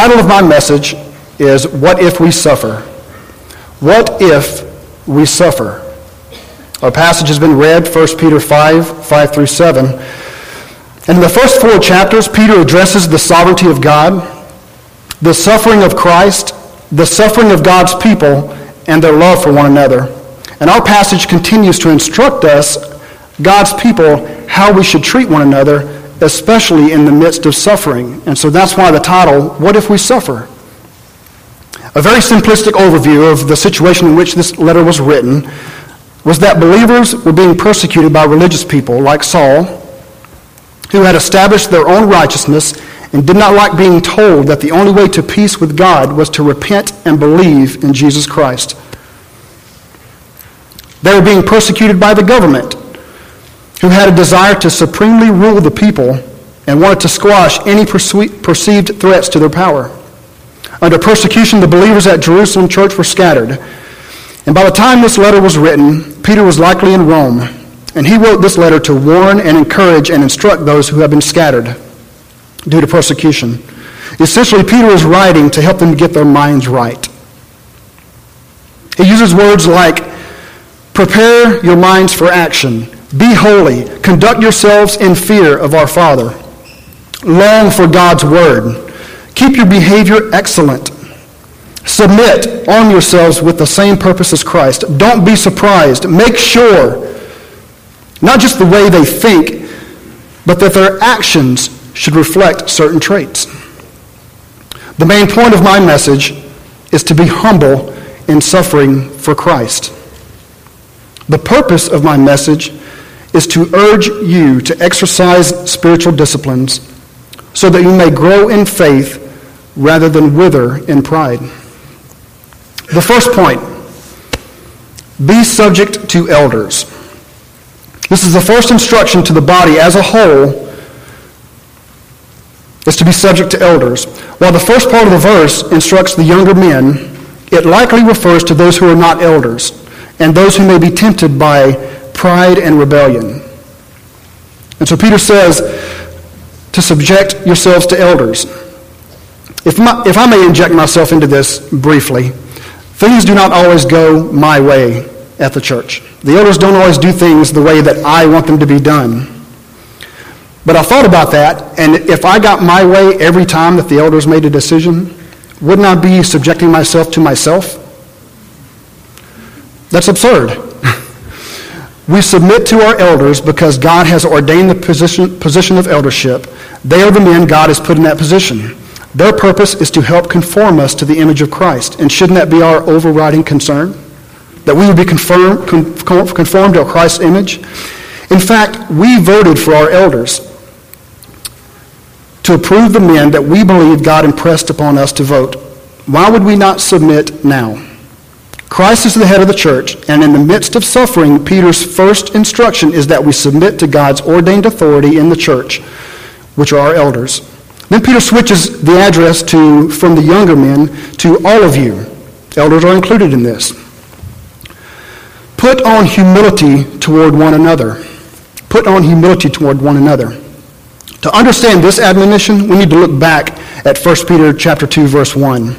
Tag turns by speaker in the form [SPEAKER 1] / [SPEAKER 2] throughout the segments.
[SPEAKER 1] title of my message is, What If We Suffer? What if we suffer? Our passage has been read, 1 Peter 5 through 7. And in the first 4 chapters, Peter addresses the sovereignty of God, the suffering of Christ, the suffering of God's people, and their love for one another. And our passage continues to instruct us, God's people, how we should treat one another, especially in the midst of suffering. And so that's why the title, What If We Suffer? A very simplistic overview of the situation in which this letter was written was that believers were being persecuted by religious people like Saul, who had established their own righteousness and did not like being told that the only way to peace with God was to repent and believe in Jesus Christ. They were being persecuted by the government, who had a desire to supremely rule the people and wanted to squash any perceived threats to their power. Under persecution, the believers at Jerusalem church were scattered. And by the time this letter was written, Peter was likely in Rome, and he wrote this letter to warn and encourage and instruct those who have been scattered due to persecution. Essentially, Peter is writing to help them get their minds right. He uses words like, prepare your minds for action, be holy, conduct yourselves in fear of our Father, long for God's word, keep your behavior excellent, submit, arm yourselves with the same purpose as Christ, don't be surprised, make sure, not just the way they think, but that their actions should reflect certain traits. The main point of my message is to be humble in suffering for Christ. The purpose of my message is to urge you to exercise spiritual disciplines so that you may grow in faith rather than wither in pride. The first point, be subject to elders. This is the first instruction to the body as a whole, is to be subject to elders. While the first part of the verse instructs the younger men, it likely refers to those who are not elders and those who may be tempted by pride and rebellion. And so Peter says to subject yourselves to elders. If I may inject myself into this briefly, things do not always go my way at the church. The elders don't always do things the way that I want them to be done. But I thought about that, and if I got my way every time that the elders made a decision, wouldn't I be subjecting myself to myself? That's absurd. We submit to our elders because God has ordained the position of eldership. They are the men God has put in that position. Their purpose is to help conform us to the image of Christ. And shouldn't that be our overriding concern? That we would be conformed to Christ's image? In fact, we voted for our elders to approve the men that we believe God impressed upon us to vote. Why would we not submit now? Christ is the head of the church, and in the midst of suffering, Peter's first instruction is that we submit to God's ordained authority in the church, which are our elders. Then Peter switches the address from the younger men to all of you. Elders are included in this. Put on humility toward one another. Put on humility toward one another. To understand this admonition, we need to look back at 1 Peter chapter 2, verse 1.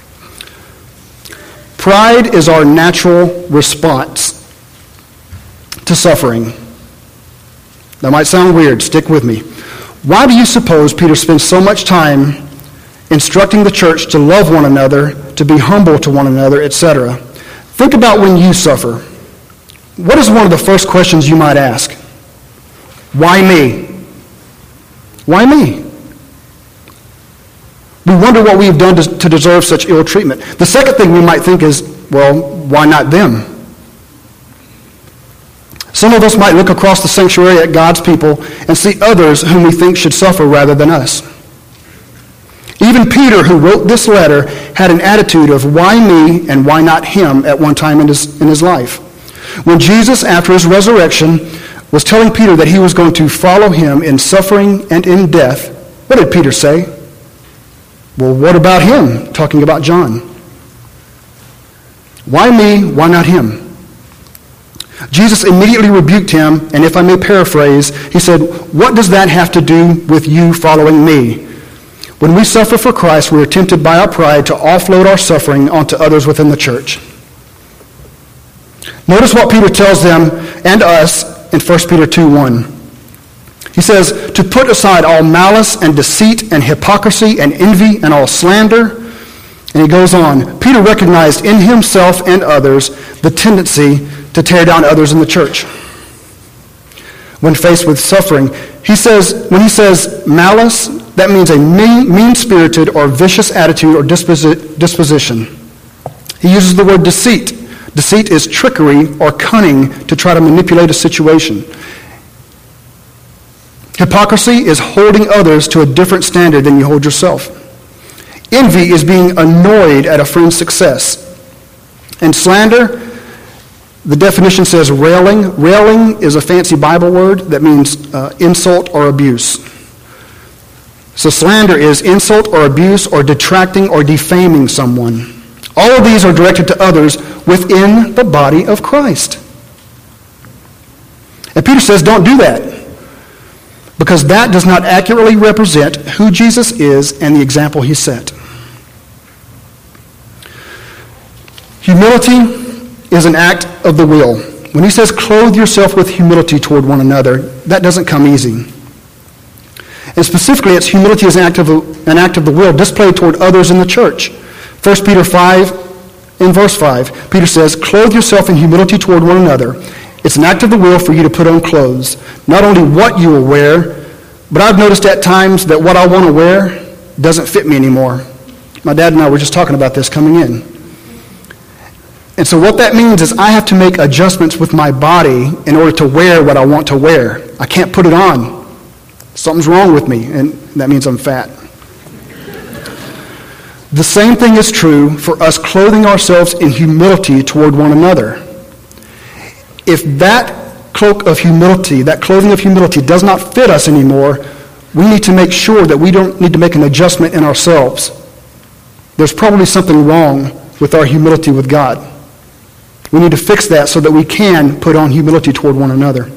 [SPEAKER 1] Pride is our natural response to suffering. That might sound weird. Stick with me. Why do you suppose Peter spends so much time instructing the church to love one another, to be humble to one another, etc.? Think about when you suffer. What is one of the first questions you might ask? Why me? Why me? We wonder what we have done to deserve such ill treatment. The second thing we might think is, well, why not them? Some of us might look across the sanctuary at God's people and see others whom we think should suffer rather than us. Even Peter, who wrote this letter, had an attitude of why me and why not him at one time in his life. When Jesus, after his resurrection, was telling Peter that he was going to follow him in suffering and in death, what did Peter say? Well, what about him? Talking about John. Why me? Why not him? Jesus immediately rebuked him, and if I may paraphrase, he said, what does that have to do with you following me? When we suffer for Christ, we are tempted by our pride to offload our suffering onto others within the church. Notice what Peter tells them and us in 1 Peter 2:1. He says, to put aside all malice and deceit and hypocrisy and envy and all slander. And he goes on. Peter recognized in himself and others the tendency to tear down others in the church. When faced with suffering, when he says malice, that means a mean-spirited or vicious attitude or disposition. He uses the word deceit. Deceit is trickery or cunning to try to manipulate a situation. Hypocrisy is holding others to a different standard than you hold yourself. Envy is being annoyed at a friend's success. And slander, the definition says railing. Railing is a fancy Bible word that means insult or abuse. So slander is insult or abuse or detracting or defaming someone. All of these are directed to others within the body of Christ. And Peter says, don't do that, because that does not accurately represent who Jesus is and the example he set. Humility is an act of the will. When he says clothe yourself with humility toward one another, that doesn't come easy. And specifically, it's humility as an act of the will displayed toward others in the church. 1 Peter 5, in verse 5, Peter says, clothe yourself in humility toward one another. It's an act of the will for you to put on clothes. Not only what you will wear, but I've noticed at times that what I want to wear doesn't fit me anymore. My dad and I were just talking about this coming in. And so what that means is I have to make adjustments with my body in order to wear what I want to wear. I can't put it on. Something's wrong with me, and that means I'm fat. The same thing is true for us clothing ourselves in humility toward one another. If that cloak of humility, that clothing of humility does not fit us anymore, we need to make sure that we don't need to make an adjustment in ourselves. There's probably something wrong with our humility with God. We need to fix that so that we can put on humility toward one another.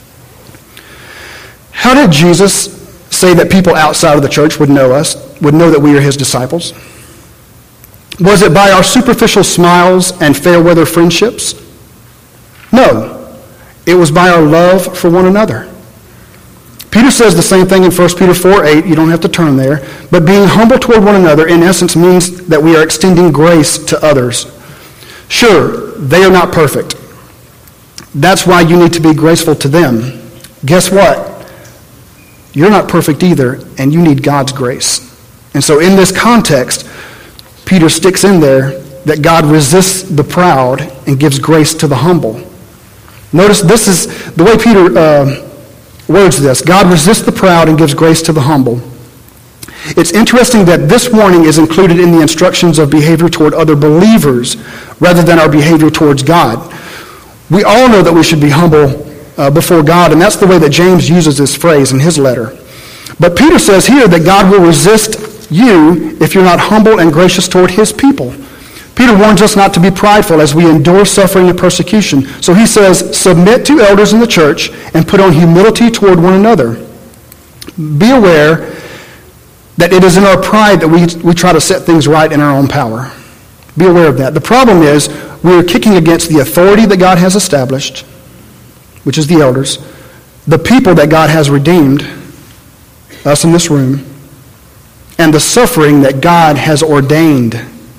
[SPEAKER 1] How did Jesus say that people outside of the church would know us, would know that we are his disciples? Was it by our superficial smiles and fair-weather friendships? No. It was by our love for one another. Peter says the same thing in 1 Peter 4:8. You don't have to turn there. But being humble toward one another, in essence, means that we are extending grace to others. Sure, they are not perfect. That's why you need to be graceful to them. Guess what? You're not perfect either, and you need God's grace. And so in this context, Peter sticks in there that God resists the proud and gives grace to the humble. Notice this is the way Peter words this. God resists the proud and gives grace to the humble. It's interesting that this warning is included in the instructions of behavior toward other believers rather than our behavior towards God. We all know that we should be humble before God, and that's the way that James uses this phrase in his letter. But Peter says here that God will resist you if you're not humble and gracious toward his people. Peter warns us not to be prideful as we endure suffering and persecution. So he says, submit to elders in the church and put on humility toward one another. Be aware that it is in our pride that we try to set things right in our own power. Be aware of that. The problem is we are kicking against the authority that God has established, which is the elders, the people that God has redeemed, us in this room, and the suffering that God has ordained.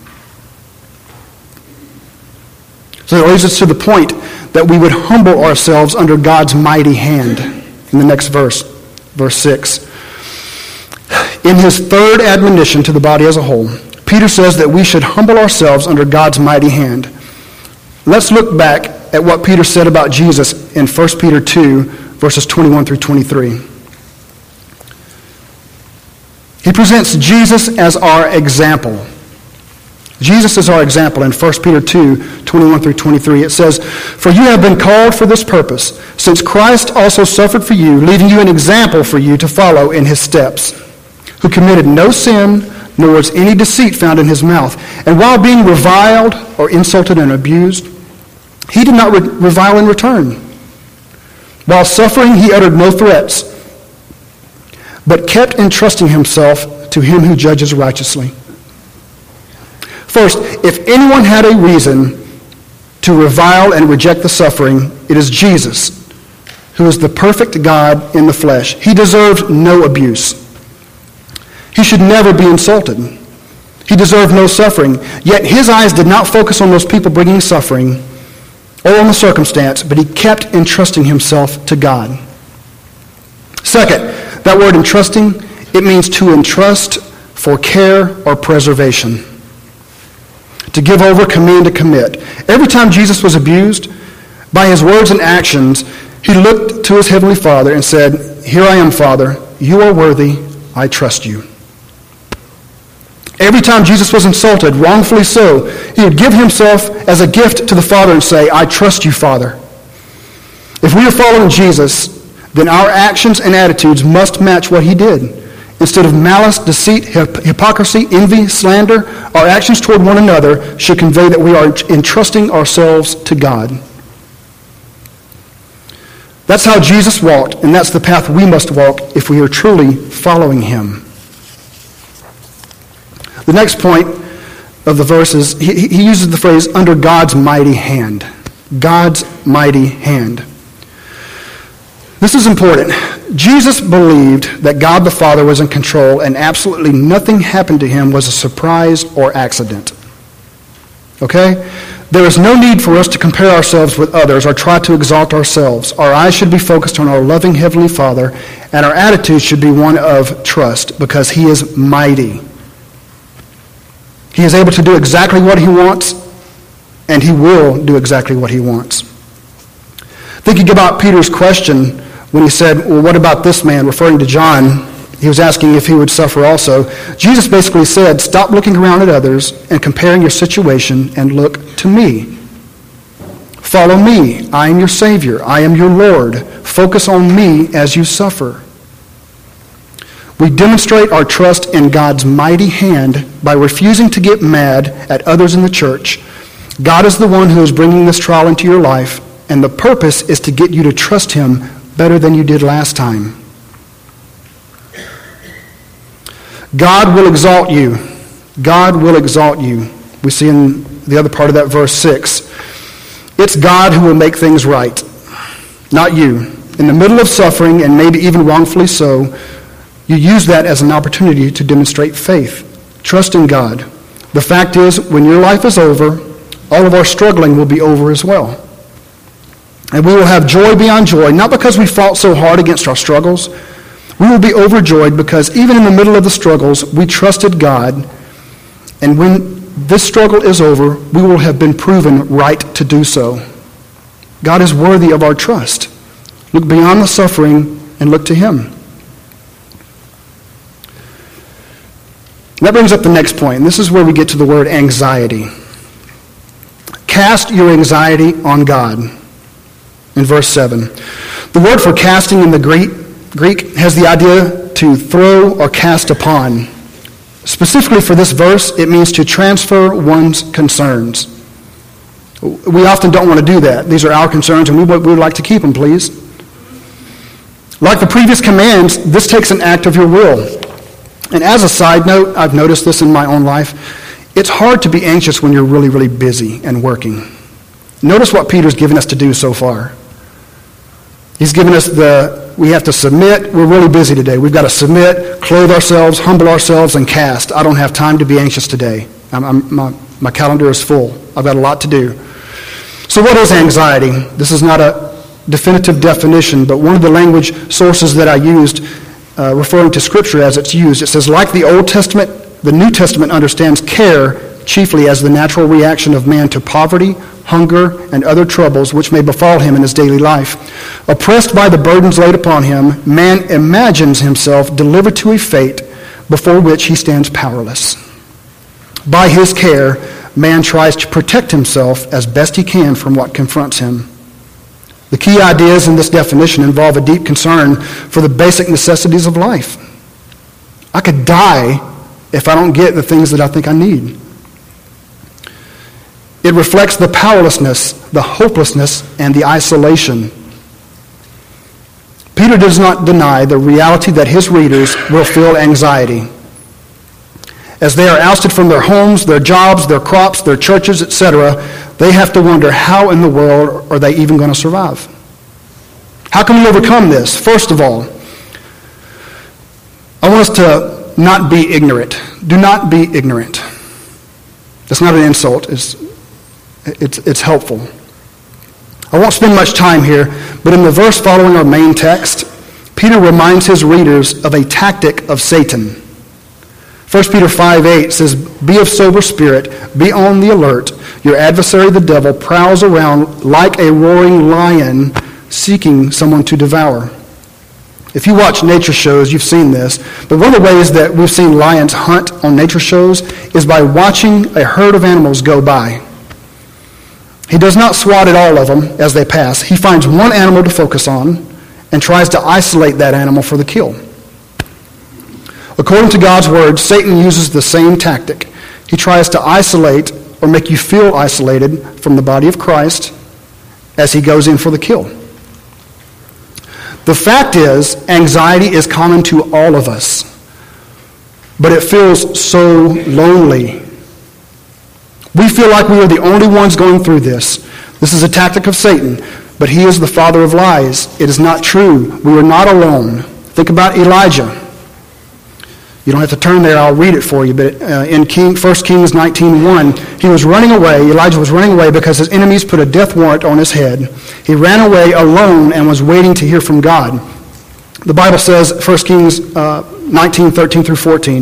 [SPEAKER 1] So it leads us to the point that we would humble ourselves under God's mighty hand. In the next verse, verse 6. In his third admonition to the body as a whole, Peter says that we should humble ourselves under God's mighty hand. Let's look back at what Peter said about Jesus in 1 Peter 2, verses 21 through 23. He presents Jesus as our example. Jesus is our example in 1 Peter 2, 21 through 23. It says, for you have been called for this purpose, since Christ also suffered for you, leaving you an example for you to follow in his steps, who committed no sin, nor was any deceit found in his mouth. And while being reviled or insulted and abused, he did not revile in return. While suffering, he uttered no threats, but kept entrusting himself to him who judges righteously. First, if anyone had a reason to revile and reject the suffering, it is Jesus, who is the perfect God in the flesh. He deserved no abuse. He should never be insulted. He deserved no suffering. Yet his eyes did not focus on those people bringing suffering or on the circumstance, but he kept entrusting himself to God. Second, that word entrusting, it means to entrust for care or preservation. To give over, command, to commit. Every time Jesus was abused, by his words and actions, he looked to his heavenly Father and said, "Here I am, Father. You are worthy. I trust you." Every time Jesus was insulted, wrongfully so, he would give himself as a gift to the Father and say, "I trust you, Father." If we are following Jesus, then our actions and attitudes must match what he did. Instead of malice, deceit, hypocrisy, envy, slander, our actions toward one another should convey that we are entrusting ourselves to God. That's how Jesus walked, and that's the path we must walk if we are truly following him. The next point of the verse is, he uses the phrase, under God's mighty hand. God's mighty hand. This is important. Jesus believed that God the Father was in control and absolutely nothing happened to him was a surprise or accident. Okay? There is no need for us to compare ourselves with others or try to exalt ourselves. Our eyes should be focused on our loving Heavenly Father, and our attitude should be one of trust because he is mighty. He is able to do exactly what he wants, and he will do exactly what he wants. Thinking about Peter's question when he said, "Well, what about this man?" referring to John, he was asking if he would suffer also. Jesus basically said, stop looking around at others and comparing your situation and look to me. Follow me. I am your Savior. I am your Lord. Focus on me as you suffer. We demonstrate our trust in God's mighty hand by refusing to get mad at others in the church. God is the one who is bringing this trial into your life, and the purpose is to get you to trust him better than you did last time. God will exalt you. God will exalt you. We see in the other part of that verse 6. It's God who will make things right, not you. In the middle of suffering, and maybe even wrongfully so, you use that as an opportunity to demonstrate faith. Trust in God. The fact is, when your life is over, all of our struggling will be over as well. And we will have joy beyond joy, not because we fought so hard against our struggles. We will be overjoyed because even in the middle of the struggles, we trusted God. And when this struggle is over, we will have been proven right to do so. God is worthy of our trust. Look beyond the suffering and look to him. That brings up the next point, and this is where we get to the word anxiety. Cast your anxiety on God, in verse 7. The word for casting in the Greek has the idea to throw or cast upon. Specifically for this verse, it means to transfer one's concerns. We often don't want to do that. These are our concerns, and we would like to keep them, please. Like the previous commands, this takes an act of your will. And as a side note, I've noticed this in my own life, it's hard to be anxious when you're really, really busy and working. Notice what Peter's given us to do so far. He's given us we have to submit. We're really busy today. We've got to submit, clothe ourselves, humble ourselves, and cast. I don't have time to be anxious today. My calendar is full. I've got a lot to do. So what is anxiety? This is not a definitive definition, but one of the language sources that I used referring to Scripture as it's used, it says, like the Old Testament, the New Testament understands care chiefly as the natural reaction of man to poverty, hunger, and other troubles which may befall him in his daily life. Oppressed by the burdens laid upon him, man imagines himself delivered to a fate before which he stands powerless. By his care, man tries to protect himself as best he can from what confronts him. The key ideas in this definition involve a deep concern for the basic necessities of life. I could die if I don't get the things that I think I need. It reflects the powerlessness, the hopelessness, and the isolation. Peter does not deny the reality that his readers will feel anxiety. As they are ousted from their homes, their jobs, their crops, their churches, etc., they have to wonder, how in the world are they even going to survive? How can we overcome this? First of all, I want us to not be ignorant. Do not be ignorant. That's not an insult. It's helpful. I won't spend much time here, but in the verse following our main text, Peter reminds his readers of a tactic of Satan. 1 Peter 5:8 says, "Be of sober spirit, be on the alert. Your adversary, the devil, prowls around like a roaring lion, seeking someone to devour." If you watch nature shows, you've seen this. But one of the ways that we've seen lions hunt on nature shows is by watching a herd of animals go by. He does not swat at all of them as they pass. He finds one animal to focus on and tries to isolate that animal for the kill. According to God's word, Satan uses the same tactic. He tries to isolate or make you feel isolated from the body of Christ as he goes in for the kill. The fact is, anxiety is common to all of us, but it feels so lonely. We feel like we are the only ones going through this. This is a tactic of Satan, but he is the father of lies. It is not true. We are not alone. Think about Elijah. You don't have to turn there. I'll read it for you. But in 1 Kings 19:1, he was running away. Elijah was running away because his enemies put a death warrant on his head. He ran away alone and was waiting to hear from God. The Bible says, 1 Kings 19:13 through 14,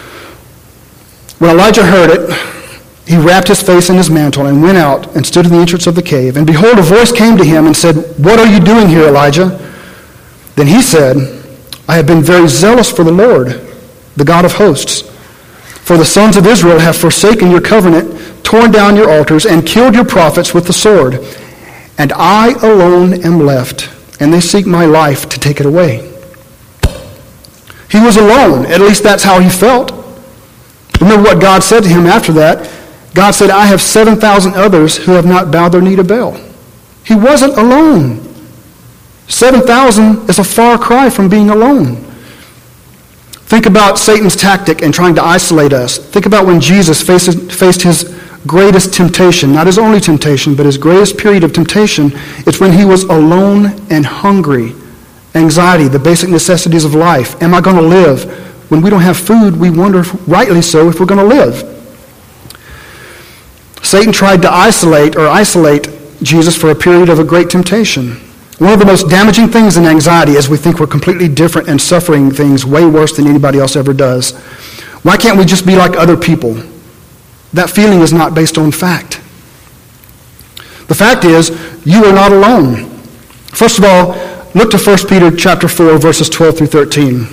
[SPEAKER 1] when Elijah heard it, he wrapped his face in his mantle and went out and stood in the entrance of the cave. And behold, a voice came to him and said, "What are you doing here, Elijah?" Then he said, "I have been very zealous for the Lord, the God of hosts. For the sons of Israel have forsaken your covenant, torn down your altars, and killed your prophets with the sword. And I alone am left, and they seek my life to take it away." He was alone. At least that's how he felt. Remember what God said to him after that. God said, "I have 7,000 others who have not bowed their knee to Baal." He wasn't alone. 7,000 is a far cry from being alone. Think about Satan's tactic in trying to isolate us. Think about when Jesus faced his greatest temptation, not his only temptation, but his greatest period of temptation. It's when he was alone and hungry. Anxiety, the basic necessities of life. Am I going to live? When we don't have food, we wonder, rightly so, if we're going to live. Satan tried to isolate Jesus for a period of a great temptation. One of the most damaging things in anxiety is we think we're completely different and suffering things way worse than anybody else ever does. Why can't we just be like other people? That feeling is not based on fact. The fact is, you are not alone. First of all, look to 1 Peter chapter 4, verses 12 through 13.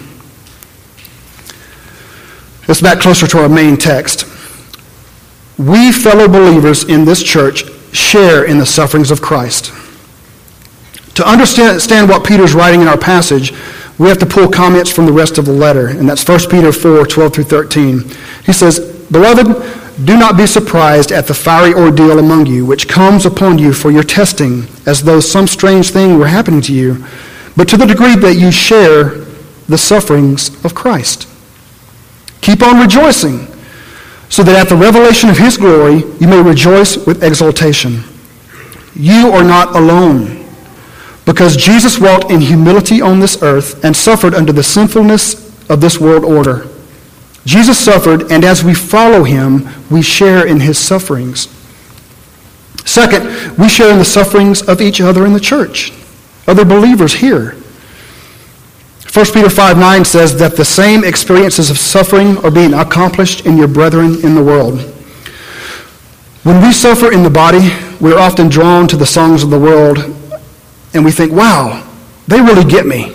[SPEAKER 1] It's back closer to our main text. We fellow believers in this church share in the sufferings of Christ. To understand what Peter's writing in our passage, we have to pull comments from the rest of the letter, and that's 1 Peter 4, 12 through 13. He says, "Beloved, do not be surprised at the fiery ordeal among you, which comes upon you for your testing, as though some strange thing were happening to you, but to the degree that you share the sufferings of Christ. Keep on rejoicing, so that at the revelation of his glory you may rejoice with exultation. You are not alone, because Jesus walked in humility on this earth and suffered under the sinfulness of this world order. Jesus suffered, and as we follow him, we share in his sufferings. Second, we share in the sufferings of each other in the church, other believers here. 1 Peter 5:9 says that the same experiences of suffering are being accomplished in your brethren in the world. When we suffer in the body, we're often drawn to the songs of the world, and we think, wow, they really get me.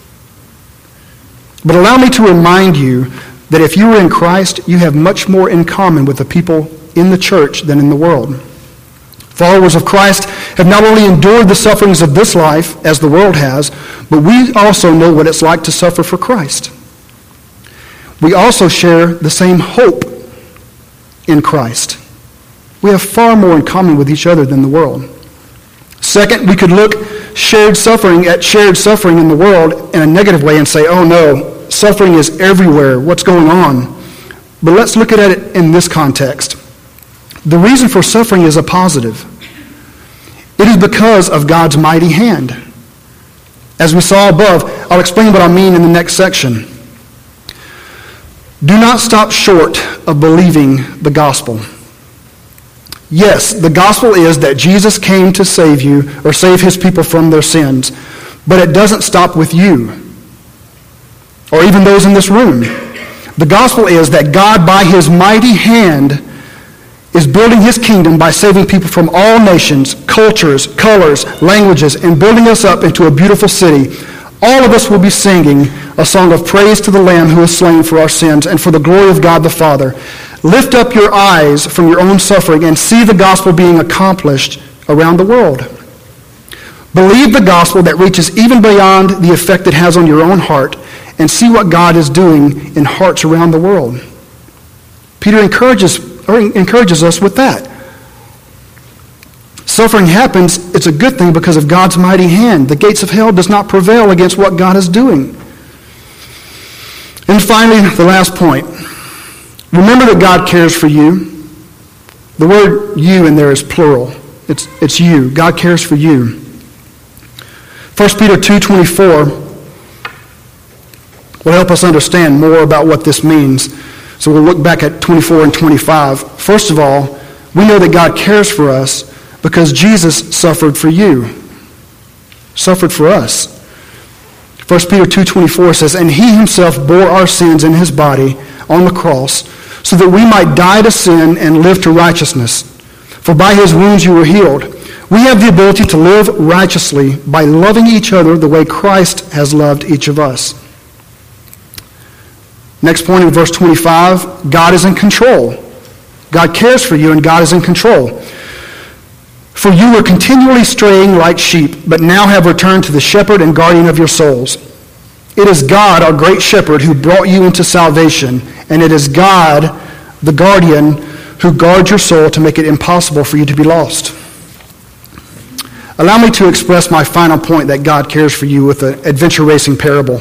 [SPEAKER 1] But allow me to remind you that if you are in Christ, you have much more in common with the people in the church than in the world. Followers of Christ have not only endured the sufferings of this life, as the world has, but we also know what it's like to suffer for Christ. We also share the same hope in Christ. We have far more in common with each other than the world. Second, we could look at shared suffering in the world in a negative way and say, oh no, suffering is everywhere. What's going on? But let's look at it in this context. The reason for suffering is a positive. It is because of God's mighty hand. As we saw above, I'll explain what I mean in the next section. Do not stop short of believing the gospel. Yes, the gospel is that Jesus came to save you or save his people from their sins, but it doesn't stop with you or even those in this room. The gospel is that God, by his mighty hand, is building his kingdom by saving people from all nations, cultures, colors, languages, and building us up into a beautiful city. All of us will be singing a song of praise to the Lamb who was slain for our sins and for the glory of God the Father. Lift up your eyes from your own suffering and see the gospel being accomplished around the world. Believe the gospel that reaches even beyond the effect it has on your own heart and see what God is doing in hearts around the world. Peter encourages us with that. Suffering happens, it's a good thing because of God's mighty hand. The gates of hell does not prevail against what God is doing. And finally, the last point. Remember that God cares for you. The word you in there is plural. It's you. God cares for you. 1 Peter 2:24 will help us understand more about what this means. So we'll look back at 24 and 25. First of all, we know that God cares for us because Jesus suffered for you. Suffered for us. 1 Peter 2:24 says, "And he himself bore our sins in his body on the cross, so that we might die to sin and live to righteousness. For by his wounds you were healed." We have the ability to live righteously by loving each other the way Christ has loved each of us. Next point in verse 25, God is in control. God cares for you and God is in control. "For you were continually straying like sheep, but now have returned to the shepherd and guardian of your souls. It is God, our great shepherd, who brought you into salvation, and it is God, the guardian, who guards your soul to make it impossible for you to be lost." Allow me to express my final point that God cares for you with an adventure racing parable.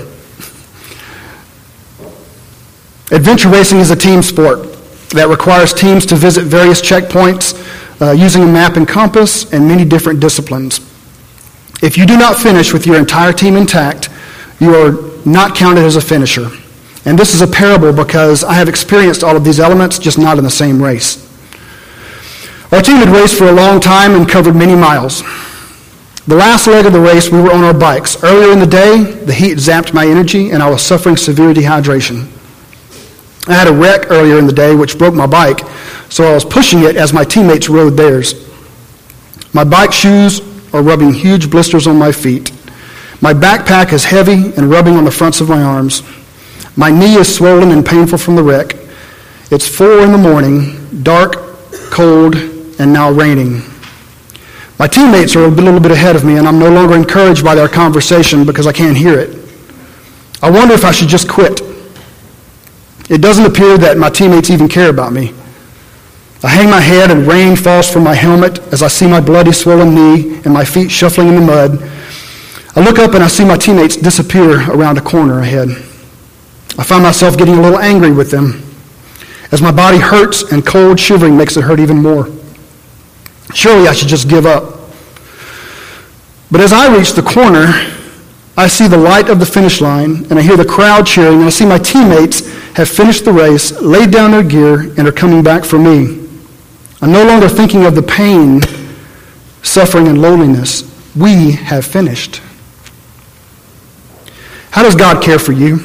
[SPEAKER 1] Adventure racing is a team sport that requires teams to visit various checkpoints using a map and compass and many different disciplines. If you do not finish with your entire team intact, you are not counted as a finisher. And this is a parable because I have experienced all of these elements, just not in the same race. Our team had raced for a long time and covered many miles. The last leg of the race, we were on our bikes. Earlier in the day, the heat zapped my energy and I was suffering severe dehydration. I had a wreck earlier in the day which broke my bike, so I was pushing it as my teammates rode theirs. My bike shoes are rubbing huge blisters on my feet. My backpack is heavy and rubbing on the fronts of my arms. My knee is swollen and painful from the wreck. It's 4 a.m, dark, cold, and now raining. My teammates are a little bit ahead of me, and I'm no longer encouraged by their conversation because I can't hear it. I wonder if I should just quit. It doesn't appear that my teammates even care about me. I hang my head and rain falls from my helmet as I see my bloody, swollen knee and my feet shuffling in the mud. I look up and I see my teammates disappear around a corner ahead. I find myself getting a little angry with them. As my body hurts and cold shivering makes it hurt even more. Surely I should just give up. But as I reach the corner, I see the light of the finish line, and I hear the crowd cheering, and I see my teammates have finished the race, laid down their gear, and are coming back for me. I'm no longer thinking of the pain, suffering, and loneliness. We have finished. How does God care for you?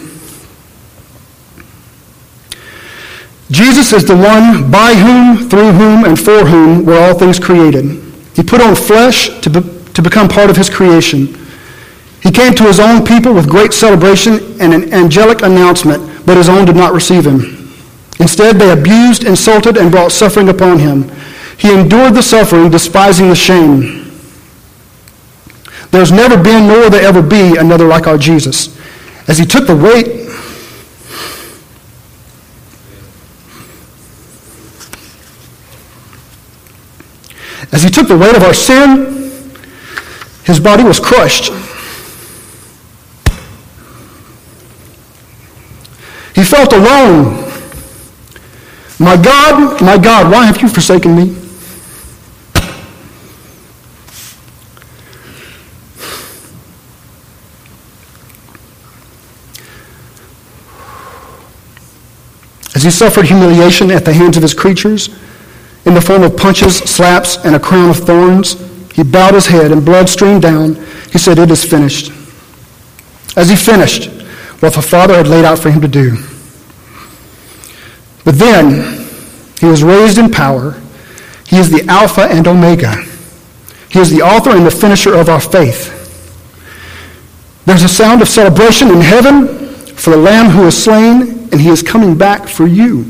[SPEAKER 1] Jesus is the one by whom, through whom, and for whom were all things created. He put on flesh to become part of his creation. He came to his own people with great celebration and an angelic announcement, but his own did not receive him. Instead, they abused, insulted, and brought suffering upon him. He endured the suffering, despising the shame. There's never been, nor will there ever be, another like our Jesus. As he took the weight of our sin, his body was crushed. He felt alone. my God, why have you forsaken me? As he suffered humiliation at the hands of his creatures, in the form of punches, slaps, and a crown of thorns, he bowed his head and blood streamed down. He said, "It is finished." As he finished what the Father had laid out for him to do. But then he was raised in power. He is the Alpha and Omega. He is the author and the finisher of our faith. There's a sound of celebration in heaven for the Lamb who is slain, and he is coming back for you.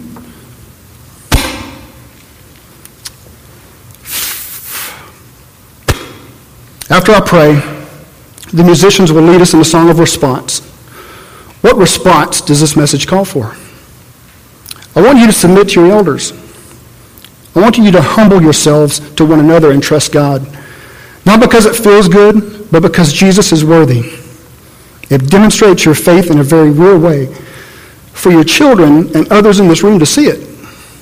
[SPEAKER 1] After I pray, the musicians will lead us in a song of response. What response does this message call for? I want you to submit to your elders. I want you to humble yourselves to one another and trust God. Not because it feels good, but because Jesus is worthy. It demonstrates your faith in a very real way for your children and others in this room to see it.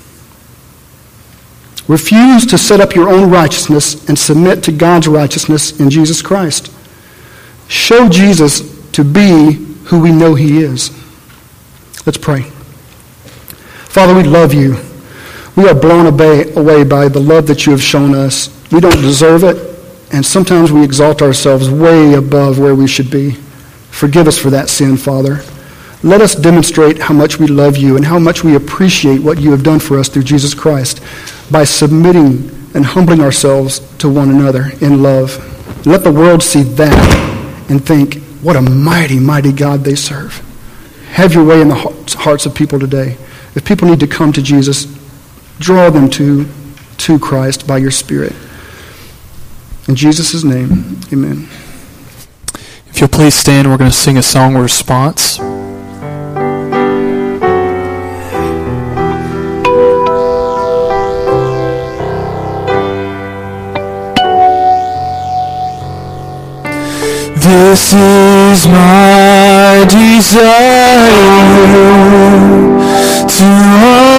[SPEAKER 1] Refuse to set up your own righteousness and submit to God's righteousness in Jesus Christ. Show Jesus to be who we know he is. Let's pray. Father, we love you. We are blown away by the love that you have shown us. We don't deserve it, and sometimes we exalt ourselves way above where we should be. Forgive us for that sin, Father. Let us demonstrate how much we love you and how much we appreciate what you have done for us through Jesus Christ by submitting and humbling ourselves to one another in love. Let the world see that and think, what a mighty, mighty God they serve. Have your way in the hearts of people today. If people need to come to Jesus, draw them to Christ by your Spirit. In Jesus' name, amen.
[SPEAKER 2] If you'll please stand, we're going to sing a song of response. This is my desire to